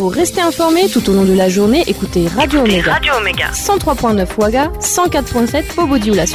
Pour rester informé tout au long de la journée, écoutez Radio Omega. 103.9 Ouaga, 104.7 Bobo-Dioulasso.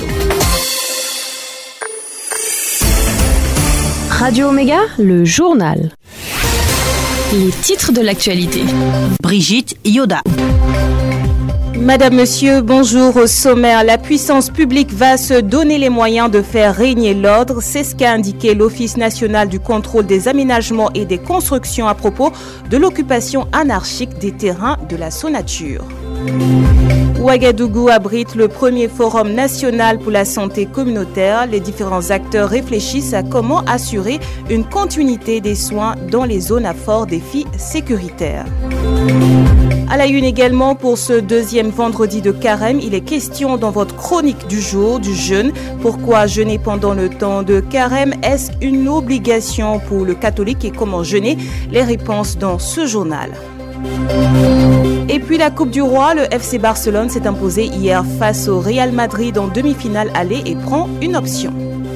Radio Omega, le journal. Les titres de l'actualité. Brigitte Yoda. Madame, Monsieur, bonjour. Au sommaire, la puissance publique va se donner les moyens de faire régner l'ordre. C'est ce qu'a indiqué l'Office national du contrôle des aménagements et des constructions à propos de l'occupation anarchique des terrains de la Sonature. Ouagadougou abrite le premier forum national pour la santé communautaire. Les différents acteurs réfléchissent à comment assurer une continuité des soins dans les zones à fort défi sécuritaire. À la une également pour ce deuxième vendredi de carême, il est question dans votre chronique du jour du jeûne. Pourquoi jeûner pendant le temps de carême? Est-ce une obligation pour le catholique et comment jeûner? Les réponses dans ce journal. Et puis la Coupe du Roi, le FC Barcelone s'est imposé hier face au Real Madrid en demi-finale aller et prend une option.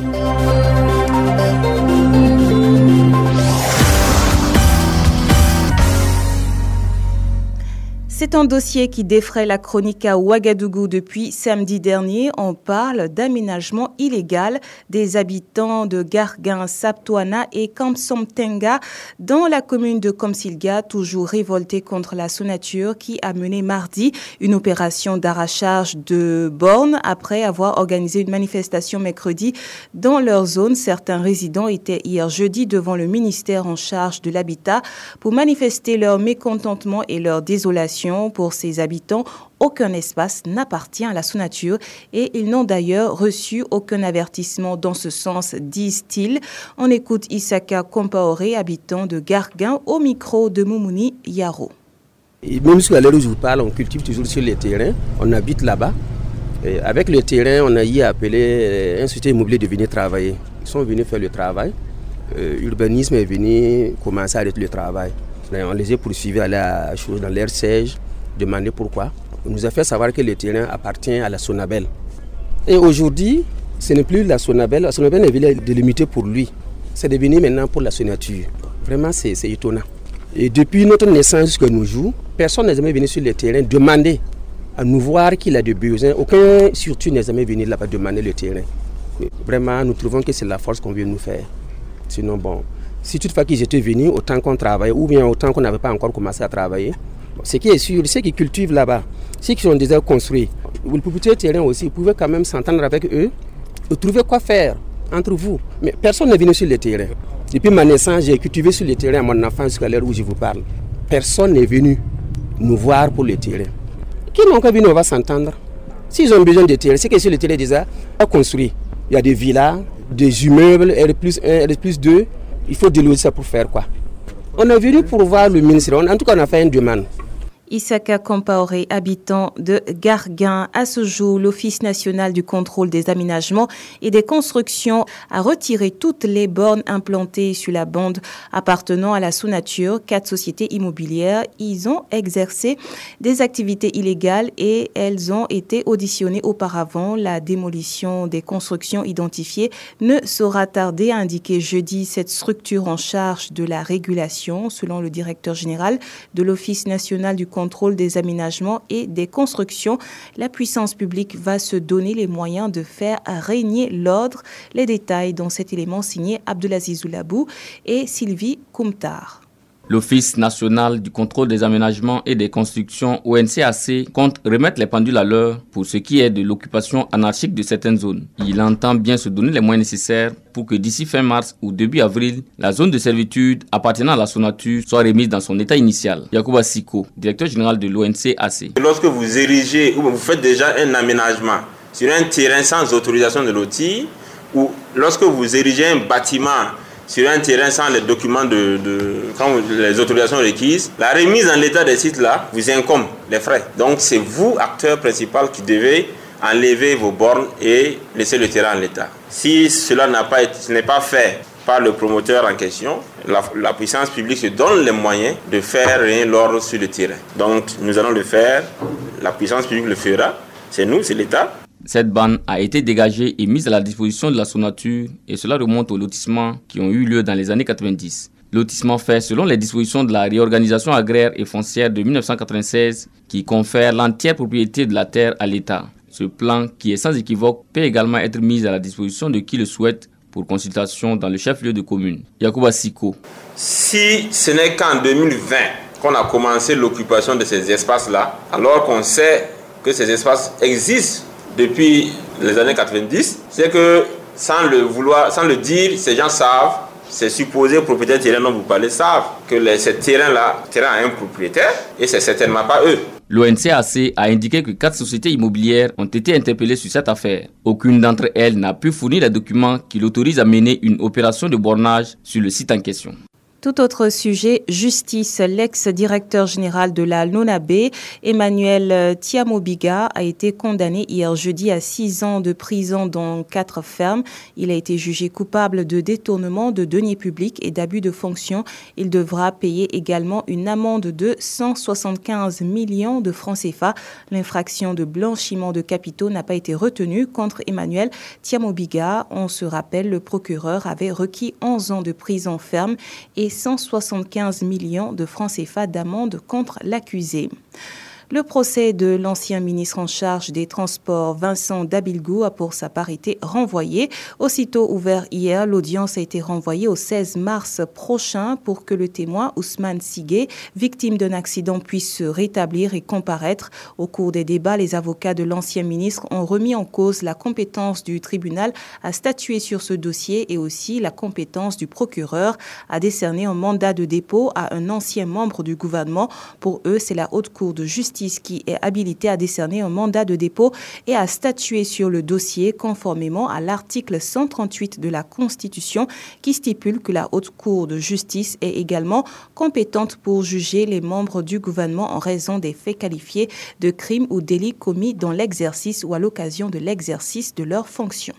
C'est un dossier qui défraie la chronique à Ouagadougou depuis samedi dernier. On parle d'aménagement illégal des habitants de Gargan, Saptouana et Kamsomtenga dans la commune de Komsilga, toujours révoltés contre la Sonature qui a mené mardi une opération d'arrachage de bornes après avoir organisé une manifestation mercredi dans leur zone. Certains résidents étaient hier jeudi devant le ministère en charge de l'habitat pour manifester leur mécontentement et leur désolation. Pour ces habitants, aucun espace n'appartient à la Sonature et ils n'ont d'ailleurs reçu aucun avertissement dans ce sens, disent-ils. On écoute Isaka Kompaoré, habitant de Gargan, au micro de Moumouni Yaro. Et même si à l'heure où je vous parle, on cultive toujours sur les terrains, on habite là-bas. Et avec le terrain, on a eu appelé un société immobilier de venir travailler. Ils sont venus faire le travail. L'urbanisme est venu commencer à arrêter le travail. On les a poursuivis à la chose dans leur siège, demander pourquoi. On nous a fait savoir que le terrain appartient à la Sonabel. Et aujourd'hui, ce n'est plus la Sonabel. La Sonabel est délimitée pour lui. C'est devenu maintenant pour la Sonature. Vraiment, c'est étonnant. Et depuis notre naissance jusqu'à nos jours, personne n'est jamais venu sur le terrain demander à nous voir qu'il a des besoins. Aucun surtout n'est jamais venu là-bas demander le terrain. Vraiment, nous trouvons que c'est la force qu'on veut nous faire. Sinon, bon... Si toutefois qu'ils étaient venus, autant qu'on travaille, ou bien autant qu'on n'avait pas encore commencé à travailler, ce qui est sûr, ceux qui cultivent là-bas, ceux qui sont déjà construits, le propriétaire terrain aussi, vous pouvez quand même s'entendre avec eux et trouver quoi faire entre vous. Mais personne n'est venu sur le terrain. Depuis ma naissance, j'ai cultivé sur le terrain à mon enfance jusqu'à l'heure où je vous parle. Personne n'est venu nous voir pour le terrain. Qui n'ont qu'à venir, on va s'entendre. S'ils ont besoin de terrain, c'est que sur le terrain déjà construit. Il y a des villas, des immeubles, R+1, R+2. Il faut déloger ça pour faire quoi? On est venu pour voir le ministre. En tout cas, on a fait une demande. Isaka Kompaoré, habitant de Gargan. À ce jour, l'Office national du contrôle des aménagements et des constructions a retiré toutes les bornes implantées sur la bande appartenant à la Sonature. 4 sociétés immobilières, ils ont exercé des activités illégales et elles ont été auditionnées auparavant. La démolition des constructions identifiées ne sera tarder, a indiqué jeudi cette structure en charge de la régulation, selon le directeur général de l'Office national du contrôle des aménagements et des constructions. La puissance publique va se donner les moyens de faire régner l'ordre. Les détails dans cet élément signé Abdelaziz Oulabou et Sylvie Koumtar. L'Office national du contrôle des aménagements et des constructions ONCAC compte remettre les pendules à l'heure pour ce qui est de l'occupation anarchique de certaines zones. Il entend bien se donner les moyens nécessaires pour que d'ici fin mars ou début avril, la zone de servitude appartenant à la Sonature soit remise dans son état initial. Yacouba Siko, directeur général de l'ONCAC. Lorsque vous érigez ou vous faites déjà un aménagement sur un terrain sans autorisation de lotir, ou lorsque vous érigez un bâtiment sur un terrain sans les documents les autorisations requises, la remise en l'état des sites là vous incombe les frais. Donc c'est vous, acteur principal, qui devez enlever vos bornes et laisser le terrain en l'état. Si cela n'est pas fait par le promoteur en question, la puissance publique se donne les moyens de faire régner l'ordre sur le terrain. Donc nous allons le faire, la puissance publique le fera, c'est nous, c'est l'État. Cette bande a été dégagée et mise à la disposition de la Sonature et cela remonte aux lotissements qui ont eu lieu dans les années 90. Lotissement fait selon les dispositions de la réorganisation agraire et foncière de 1996 qui confère l'entière propriété de la terre à l'État. Ce plan, qui est sans équivoque, peut également être mis à la disposition de qui le souhaite pour consultation dans le chef-lieu de commune. Yacouba Siko. Si ce n'est qu'en 2020 qu'on a commencé l'occupation de ces espaces-là, alors qu'on sait que ces espaces existent depuis les années 90, c'est que sans le dire, ces gens savent, ces supposés propriétaires terrains dont vous parlez savent que ces terrains-là, terrain a un propriétaire et c'est certainement pas eux. L'ONCAC a indiqué que 4 sociétés immobilières ont été interpellées sur cette affaire. Aucune d'entre elles n'a pu fournir les documents qui l'autorisent à mener une opération de bornage sur le site en question. Tout autre sujet, justice. L'ex-directeur général de la LONABE, Emmanuel Tiamobiga, a été condamné hier jeudi à 6 ans de prison dont 4 fermes. Il a été jugé coupable de détournement de deniers publics et d'abus de fonction. Il devra payer également une amende de 175 millions de francs CFA. L'infraction de blanchiment de capitaux n'a pas été retenue contre Emmanuel Tiamobiga. On se rappelle, le procureur avait requis 11 ans de prison ferme et 175 millions de francs CFA d'amende contre l'accusé. Le procès de l'ancien ministre en charge des Transports, Vincent Dabilgou, a pour sa part été renvoyé. Aussitôt ouvert hier, l'audience a été renvoyée au 16 mars prochain pour que le témoin Ousmane Sigué, victime d'un accident, puisse se rétablir et comparaître. Au cours des débats, les avocats de l'ancien ministre ont remis en cause la compétence du tribunal à statuer sur ce dossier et aussi la compétence du procureur à décerner un mandat de dépôt à un ancien membre du gouvernement. Pour eux, c'est la Haute Cour de justice qui est habilité à décerner un mandat de dépôt et à statuer sur le dossier conformément à l'article 138 de la Constitution qui stipule que la Haute Cour de justice est également compétente pour juger les membres du gouvernement en raison des faits qualifiés de crimes ou délits commis dans l'exercice ou à l'occasion de l'exercice de leurs fonctions.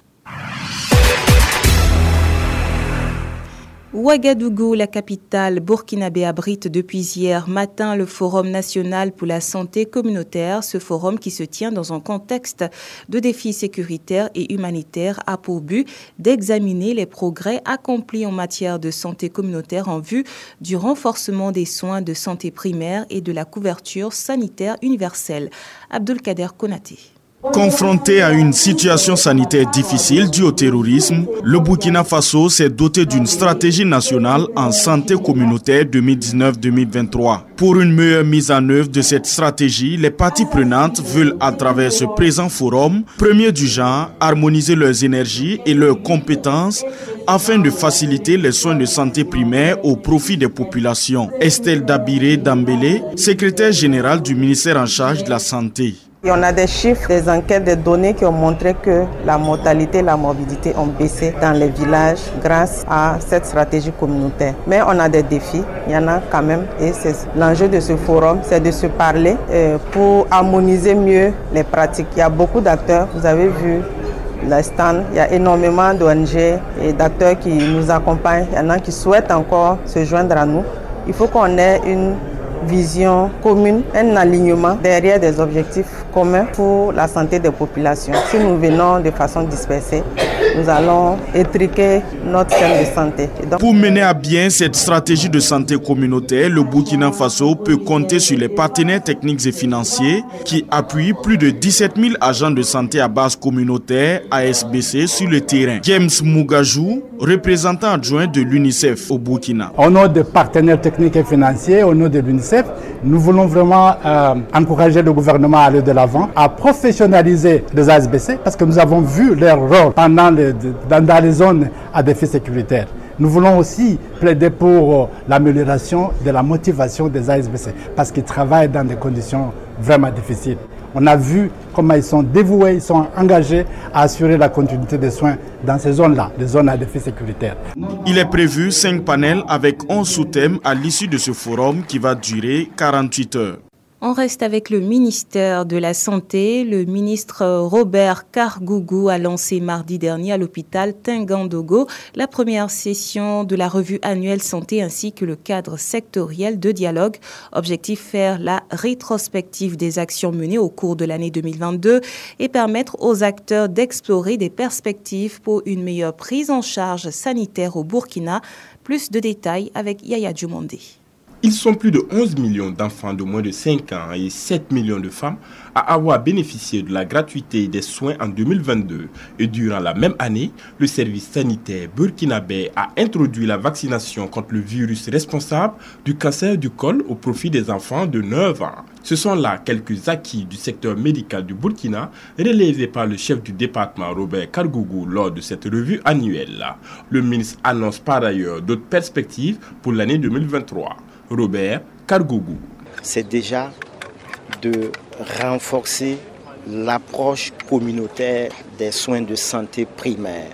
Ouagadougou, la capitale burkinabé, abrite depuis hier matin le Forum national pour la santé communautaire. Ce forum, qui se tient dans un contexte de défis sécuritaires et humanitaires, a pour but d'examiner les progrès accomplis en matière de santé communautaire en vue du renforcement des soins de santé primaire et de la couverture sanitaire universelle. Abdelkader Konaté. Confronté à une situation sanitaire difficile due au terrorisme, le Burkina Faso s'est doté d'une stratégie nationale en santé communautaire 2019-2023. Pour une meilleure mise en œuvre de cette stratégie, les parties prenantes veulent, à travers ce présent forum, premier du genre, harmoniser leurs énergies et leurs compétences afin de faciliter les soins de santé primaire au profit des populations. Estelle Dabiré Dambélé, secrétaire générale du ministère en charge de la santé. Et on a des chiffres, des enquêtes, des données qui ont montré que la mortalité et la morbidité ont baissé dans les villages grâce à cette stratégie communautaire. Mais on a des défis, il y en a quand même. Et c'est l'enjeu de ce forum, c'est de se parler pour harmoniser mieux les pratiques. Il y a beaucoup d'acteurs, vous avez vu les stands, il y a énormément d'ONG et d'acteurs qui nous accompagnent. Il y en a qui souhaitent encore se joindre à nous. Il faut qu'on ait une vision commune, un alignement derrière des objectifs communs pour la santé des populations. Si nous venons de façon dispersée, nous allons étriquer notre système de santé. Pour mener à bien cette stratégie de santé communautaire, le Burkina Faso peut compter sur les partenaires techniques et financiers qui appuient plus de 17 000 agents de santé à base communautaire, ASBC, sur le terrain. James Mougajou, représentant adjoint de l'UNICEF au Burkina. Au nom des partenaires techniques et financiers, au nom de l'UNICEF, nous voulons vraiment encourager le gouvernement à aller de l'avant, à professionnaliser les ASBC parce que nous avons vu leur rôle pendant dans les zones à défi sécuritaire. Nous voulons aussi plaider pour l'amélioration de la motivation des ASBC parce qu'ils travaillent dans des conditions vraiment difficiles. On a vu comment ils sont dévoués, ils sont engagés à assurer la continuité des soins dans ces zones-là, des zones à défi sécuritaire. Il est prévu 5 panels avec 11 sous-thèmes à l'issue de ce forum qui va durer 48 heures. On reste avec le ministère de la Santé. Le ministre Robert Kargougou a lancé mardi dernier à l'hôpital Tingandogo la première session de la revue annuelle santé ainsi que le cadre sectoriel de dialogue. Objectif, faire la rétrospective des actions menées au cours de l'année 2022 et permettre aux acteurs d'explorer des perspectives pour une meilleure prise en charge sanitaire au Burkina. Plus de détails avec Yaya Djoumondé. Ils sont plus de 11 millions d'enfants de moins de 5 ans et 7 millions de femmes à avoir bénéficié de la gratuité des soins en 2022. Et durant la même année, le service sanitaire burkinabé a introduit la vaccination contre le virus responsable du cancer du col au profit des enfants de 9 ans. Ce sont là quelques acquis du secteur médical du Burkina relevés par le chef du département Robert Kargougou lors de cette revue annuelle. Le ministre annonce par ailleurs d'autres perspectives pour l'année 2023. Robert Kargougou. C'est déjà de renforcer l'approche communautaire des soins de santé primaires.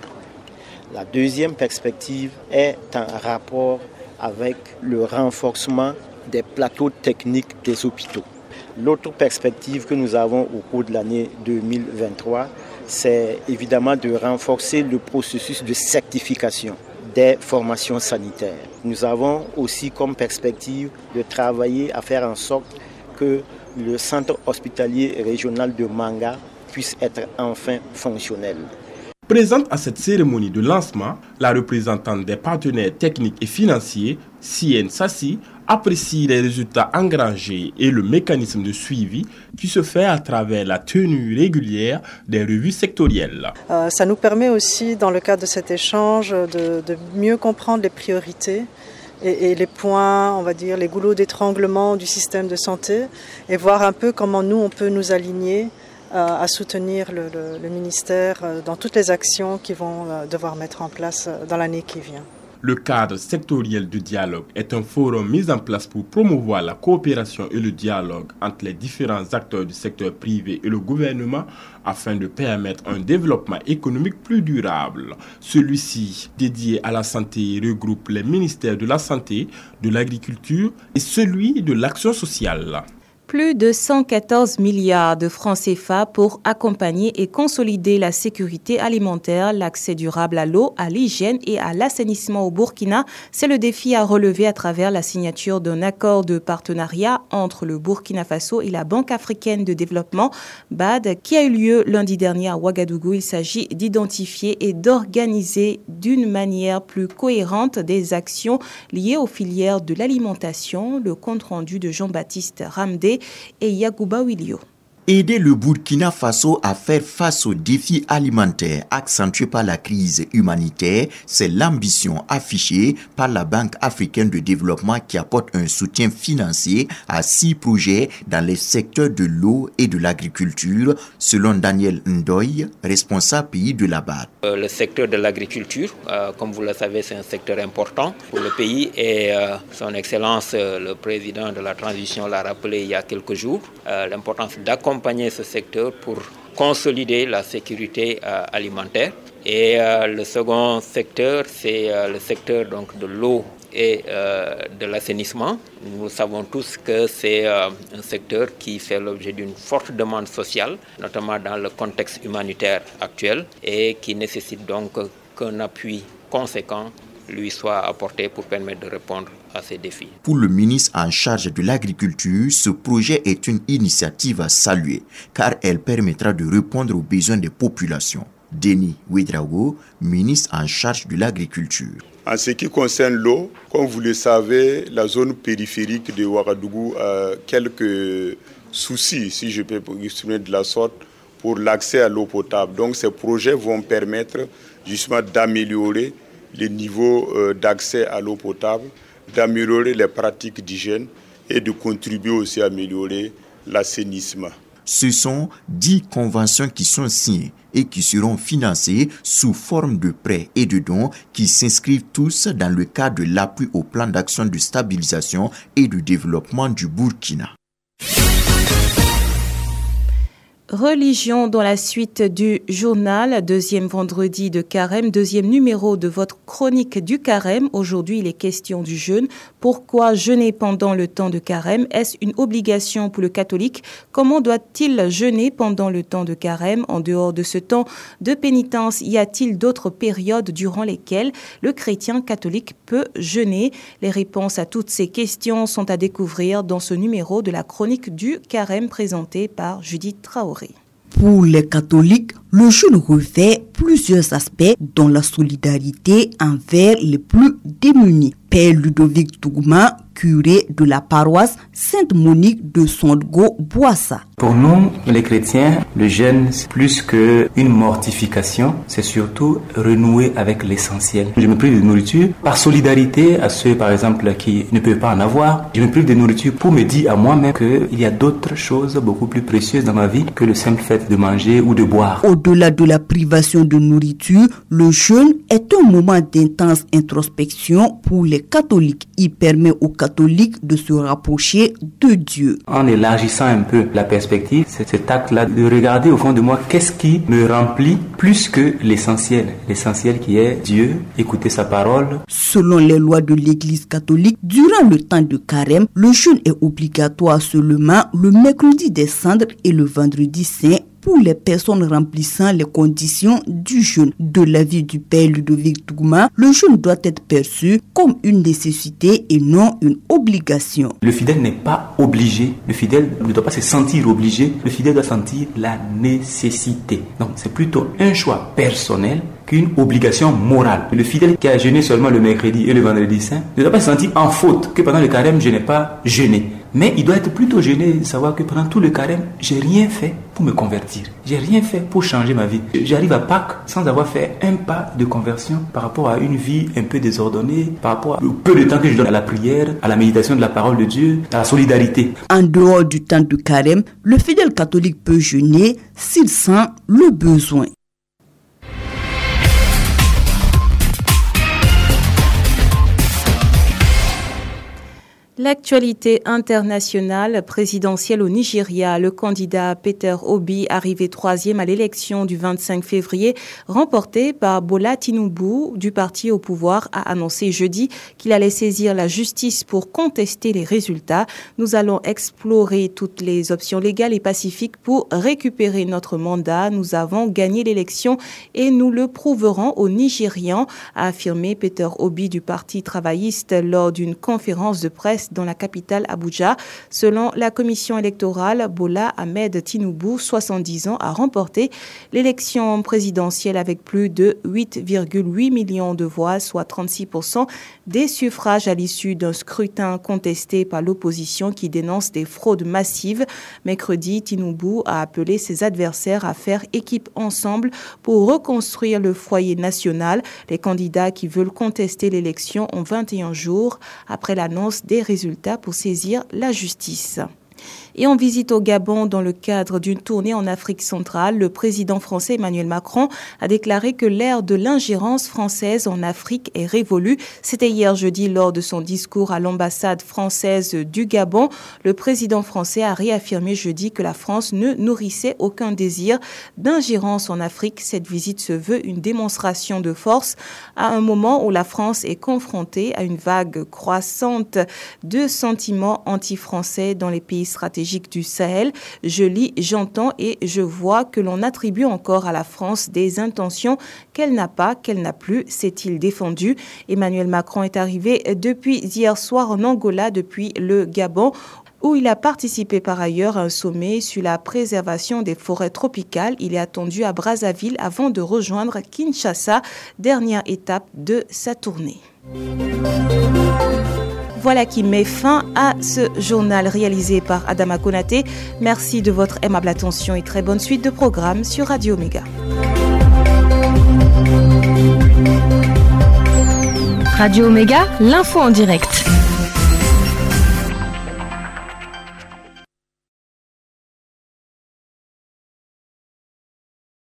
La deuxième perspective est en rapport avec le renforcement des plateaux techniques des hôpitaux. L'autre perspective que nous avons au cours de l'année 2023, c'est évidemment de renforcer le processus de certification des formations sanitaires. Nous avons aussi comme perspective de travailler à faire en sorte que le centre hospitalier régional de Manga puisse être enfin fonctionnel. Présente à cette cérémonie de lancement, la représentante des partenaires techniques et financiers, Sien Sassi, apprécie les résultats engrangés et le mécanisme de suivi qui se fait à travers la tenue régulière des revues sectorielles. Ça nous permet aussi, dans le cadre de cet échange, de mieux comprendre les priorités et les points, on va dire, les goulots d'étranglement du système de santé et voir un peu comment nous, on peut nous aligner à soutenir le ministère dans toutes les actions qu'ils vont devoir mettre en place dans l'année qui vient. Le cadre sectoriel de dialogue est un forum mis en place pour promouvoir la coopération et le dialogue entre les différents acteurs du secteur privé et le gouvernement afin de permettre un développement économique plus durable. Celui-ci, dédié à la santé, regroupe les ministères de la Santé, de l'Agriculture et celui de l'Action sociale. Plus de 114 milliards de francs CFA pour accompagner et consolider la sécurité alimentaire, l'accès durable à l'eau, à l'hygiène et à l'assainissement au Burkina. C'est le défi à relever à travers la signature d'un accord de partenariat entre le Burkina Faso et la Banque africaine de développement, BAD, qui a eu lieu lundi dernier à Ouagadougou. Il s'agit d'identifier et d'organiser d'une manière plus cohérente des actions liées aux filières de l'alimentation. Le compte-rendu de Jean-Baptiste Ramdé et Yagouba Wilio. Aider le Burkina Faso à faire face aux défis alimentaires accentués par la crise humanitaire, c'est l'ambition affichée par la Banque africaine de développement qui apporte un soutien financier à 6 projets dans les secteurs de l'eau et de l'agriculture, selon Daniel Ndoye, responsable pays de la BAD. Le secteur de l'agriculture, comme vous le savez, c'est un secteur important pour le pays et son Excellence, le président de la transition, l'a rappelé il y a quelques jours, l'importance d'accompagner ce secteur pour consolider la sécurité alimentaire. Et le second secteur, c'est le secteur donc, de l'eau et de l'assainissement. Nous savons tous que c'est un secteur qui fait l'objet d'une forte demande sociale, notamment dans le contexte humanitaire actuel, et qui nécessite donc qu'un appui conséquent lui soit apporté pour permettre de répondre à ces défis. Pour le ministre en charge de l'agriculture, ce projet est une initiative à saluer car elle permettra de répondre aux besoins des populations. Denis Ouedraogo, ministre en charge de l'agriculture. En ce qui concerne l'eau, comme vous le savez, la zone périphérique de Ouagadougou a quelques soucis, si je peux exprimer de la sorte, pour l'accès à l'eau potable. Donc ces projets vont permettre justement d'améliorer les niveaux d'accès à l'eau potable, d'améliorer les pratiques d'hygiène et de contribuer aussi à améliorer l'assainissement. Ce sont 10 conventions qui sont signées et qui seront financées sous forme de prêts et de dons qui s'inscrivent tous dans le cadre de l'appui au plan d'action de stabilisation et de développement du Burkina. Religion dans la suite du journal, deuxième vendredi de carême, deuxième numéro de votre chronique du carême. Aujourd'hui, il est question du jeûne. Pourquoi jeûner pendant le temps de carême? Est-ce une obligation pour le catholique? Comment doit-il jeûner pendant le temps de carême? En dehors de ce temps de pénitence, y a-t-il d'autres périodes durant lesquelles le chrétien catholique peut jeûner? Les réponses à toutes ces questions sont à découvrir dans ce numéro de la chronique du carême présenté par Judith Traoré. Pour les catholiques, le jeûne revêt plusieurs aspects dont la solidarité envers les plus démunis. Père Ludovic Tougouma, curé de la paroisse Sainte-Monique de Sondgo-Boissa. Pour nous, les chrétiens, le jeûne, c'est plus qu'une mortification, c'est surtout renouer avec l'essentiel. Je me prive de nourriture par solidarité à ceux, par exemple, qui ne peuvent pas en avoir. Je me prive de nourriture pour me dire à moi-même qu'il y a d'autres choses beaucoup plus précieuses dans ma vie que le simple fait de manger ou de boire. Au-delà de la privation de nourriture, le jeûne est un moment d'intense introspection pour les catholiques. Il permet aux catholiques de se rapprocher de Dieu. En élargissant un peu la perspective, c'est cet acte-là de regarder au fond de moi qu'est-ce qui me remplit plus que l'essentiel. L'essentiel qui est Dieu, écouter sa parole. Selon les lois de l'Église catholique, durant le temps de carême, le jeûne est obligatoire seulement le mercredi des cendres et le vendredi saint pour les personnes remplissant les conditions du jeûne. De l'avis du père Ludovic Tougouma, le jeûne doit être perçu comme une nécessité et non une obligation. Le fidèle n'est pas obligé, le fidèle ne doit pas se sentir obligé, le fidèle doit sentir la nécessité. Donc c'est plutôt un choix personnel qu'une obligation morale. Le fidèle qui a jeûné seulement le mercredi et le vendredi saint ne doit pas se sentir en faute que pendant le carême je n'ai pas jeûné. Mais il doit être plutôt gêné de savoir que pendant tout le carême, j'ai rien fait pour me convertir. J'ai rien fait pour changer ma vie. J'arrive à Pâques sans avoir fait un pas de conversion par rapport à une vie un peu désordonnée, par rapport au peu de temps que je donne à la prière, à la méditation de la parole de Dieu, à la solidarité. En dehors du temps de carême, le fidèle catholique peut jeûner s'il sent le besoin. L'actualité internationale présidentielle au Nigeria, le candidat Peter Obi, arrivé troisième à l'élection du 25 février, remporté par Bola Tinubu du parti au pouvoir, a annoncé jeudi qu'il allait saisir la justice pour contester les résultats. Nous allons explorer toutes les options légales et pacifiques pour récupérer notre mandat. Nous avons gagné l'élection et nous le prouverons aux Nigérians, a affirmé Peter Obi du parti travailliste lors d'une conférence de presse dans la capitale Abuja. Selon la commission électorale, Bola Ahmed Tinubu, 70 ans, a remporté l'élection présidentielle avec plus de 8,8 millions de voix, soit 36% des suffrages à l'issue d'un scrutin contesté par l'opposition qui dénonce des fraudes massives. Mercredi, Tinubu a appelé ses adversaires à faire équipe ensemble pour reconstruire le foyer national. Les candidats qui veulent contester l'élection ont 21 jours après l'annonce des résultats pour saisir la justice. Et en visite au Gabon dans le cadre d'une tournée en Afrique centrale, le président français Emmanuel Macron a déclaré que l'ère de l'ingérence française en Afrique est révolue. C'était hier jeudi lors de son discours à l'ambassade française du Gabon. Le président français a réaffirmé jeudi que la France ne nourrissait aucun désir d'ingérence en Afrique. Cette visite se veut une démonstration de force à un moment où la France est confrontée à une vague croissante de sentiments anti-français dans les pays stratégiques du Sahel. Je lis, j'entends et je vois que l'on attribue encore à la France des intentions qu'elle n'a pas, qu'elle n'a plus, s'est-il défendu. Emmanuel Macron est arrivé depuis hier soir en Angola, depuis le Gabon, où il a participé par ailleurs à un sommet sur la préservation des forêts tropicales. Il est attendu à Brazzaville avant de rejoindre Kinshasa, dernière étape de sa tournée. Voilà qui met fin à ce journal réalisé par Adama Konaté. Merci de votre aimable attention et très bonne suite de programmes sur Radio Omega. Radio Omega, l'info en direct.